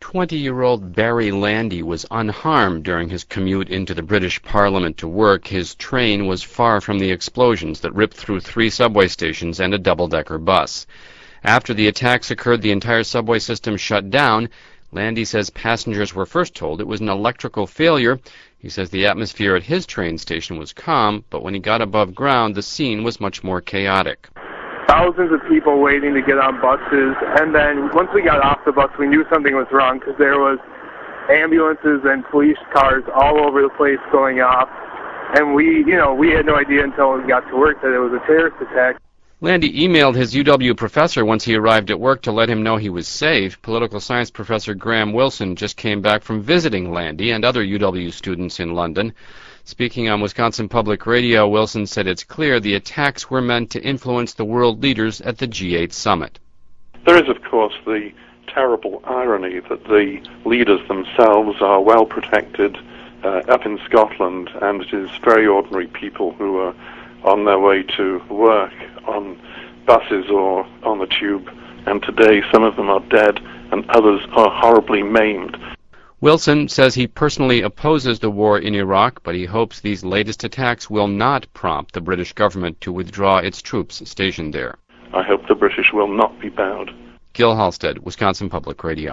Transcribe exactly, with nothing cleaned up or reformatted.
twenty-year-old Barry Landy was unharmed during his commute into the British Parliament to work. His train was far from the explosions that ripped through three subway stations and a double-decker bus. After the attacks occurred, the entire subway system shut down. Landy says passengers were first told it was an electrical failure. He says the atmosphere at his train station was calm, but when he got above ground, the scene was much more chaotic. Thousands of people waiting to get on buses, and then once we got off the bus, we knew something was wrong because there was ambulances and police cars all over the place going off, and we, you know, we had no idea until we got to work that it was a terrorist attack. Landy emailed his U W professor once he arrived at work to let him know he was safe. Political science professor Graham Wilson just came back from visiting Landy and other U W students in London. Speaking on Wisconsin Public Radio, Wilson said it's clear the attacks were meant to influence the world leaders at the G eight summit. There is, of course, the terrible irony that the leaders themselves are well protected uh, up in Scotland, and it is very ordinary people who are on their way to work on buses or on the tube, and today some of them are dead and others are horribly maimed. Wilson says he personally opposes the war in Iraq, but he hopes these latest attacks will not prompt the British government to withdraw its troops stationed there. I hope the British will not be bowed. Gil Halstead, Wisconsin Public Radio.